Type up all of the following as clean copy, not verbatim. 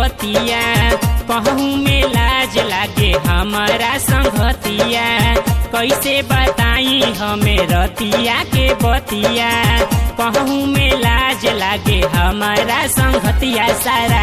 बतिया कहूँ में लाज लागे हमारा संगतिया कैसे बताई हमें रतिया के बतिया कहूँ में लाज लागे हमारा संगतिया सारा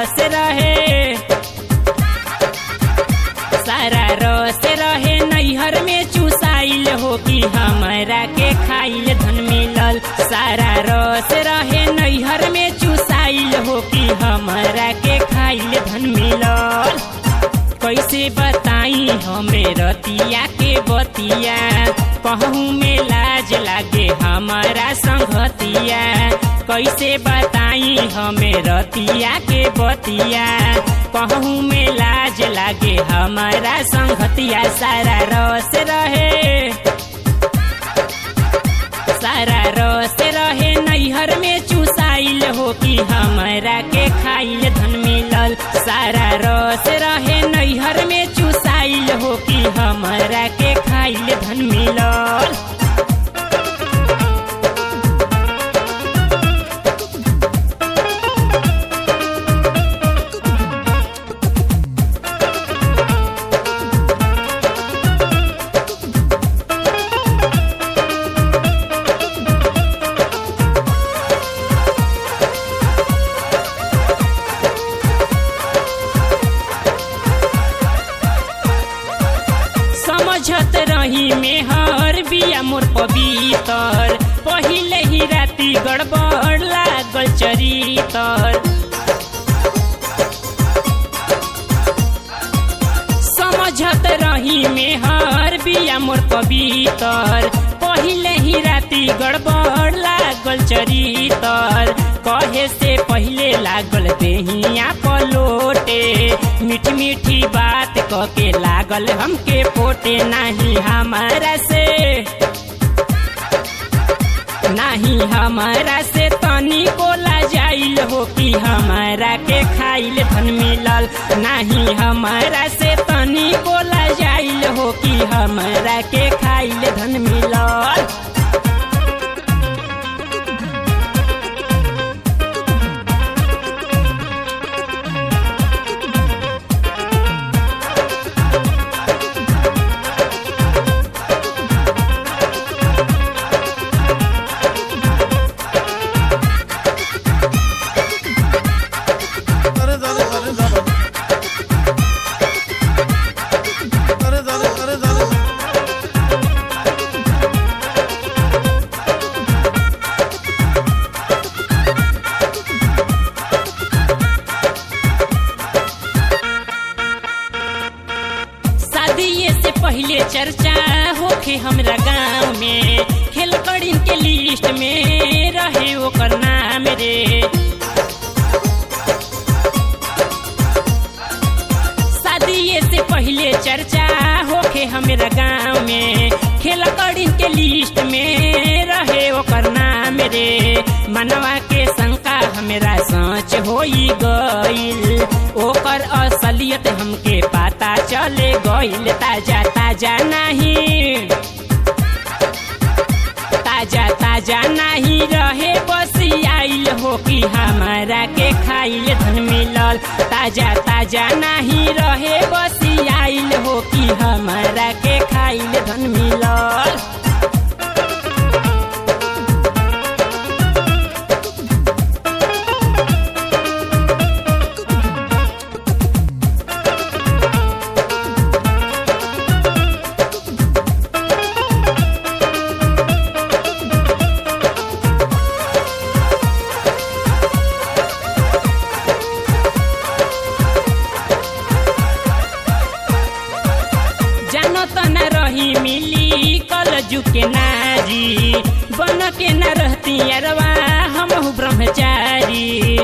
रस रहे नैहर में चुसाइल हो कि हमारा के खाइल धन मिलल सारा रस रहे नैहर में चुसाइल हो कि हमारा के खाइल धन मिलल कैसे बताई हमें रतिया के बतिया कहूँ में लाज लागे हमारा संगतिया कैसे बताई हमें रतिया के बतिया कहूँ में लाज लागे हमारा संगतिया सारा रस रहे नैहर में चुसाइल हो कि हमारा के खाइल धन मिलल सारा रस रहे नैहर में चुसाइल हो कि हमारा के खाइल धन मिलल समझत रही में हर बिया मोर पवित्र पहिले ही राती गड़बड़ लागल चरितर समझत रही में हर बिया मोर पवित्र पहिले ही राती गड़बड़ लागल चरितर कहे से पहिले लागल देहिया पलोटे मीठी मीठी बात कके लागल हमके पोटे नहीं हमारा से तनी को लाजाइल हो कि हमारा के खाइल धन मिलल नहीं हमारा से तनी को लाजाइल हो कि हमारा के खाइल धन मिलल पहिले चर्चा होखे हमरा गाँव में खेल कड़ीन के लिस्ट में रहे ओकर नाम रे शादी से पहिले चर्चा होखे हमरा गाँव में खेल कड़ीन के लिस्ट में रहे ओकर नाम रे मनवा के शंका हमरा सच होई गइल ओकर असलियत हमके पता चले गइल ताजा नहीं रहे बसियाइल हो कि हमारा के खाइल धन मिलल ताजा नहीं रहे बसियाइल हो कि हमारा के खाइल धन मिलल मिली कलजु के नारी बन के न रहती अरवा हमहु ब्रह्मचारी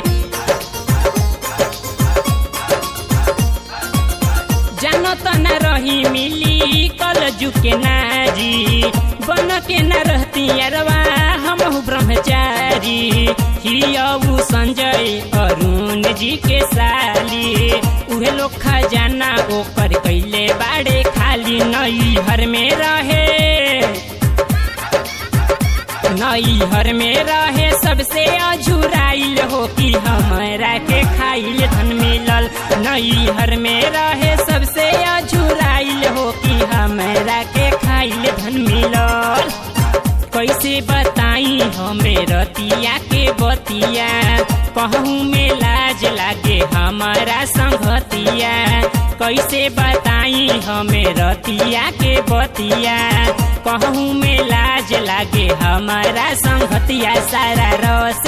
जानत न रही मिली कलजु के नारी बन के न रहती अरवा हमहु ब्रह्मचारी हियऊ संजय अरुण जी के साली उहे लोग खजाना ओकर कैले बाड़े खाली नैहर में रहे सबसे अझुराइल हो कि हमारा के खाइल धन मिलल नैहर में रहे सबसे अझुराइल हो कि हमरा के खाइल धन मिलल। कैसे बताई हमें रतिया के बतिया, कहूँ में लाज लागे हमारा संगतिया। कैसे बताई हमें रतिया के बतिया, कहूँ में लाज लागे हमारा संगतिया। सारा रस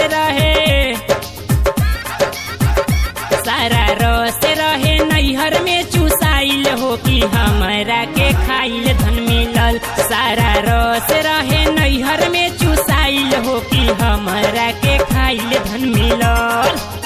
रहे नैहर में चुसाइल हो कि हमरा के खाइल धन मिलल। सारा रस रहे नैहर में चुसाइल हो कि हमरा के खाइल धन मिलल।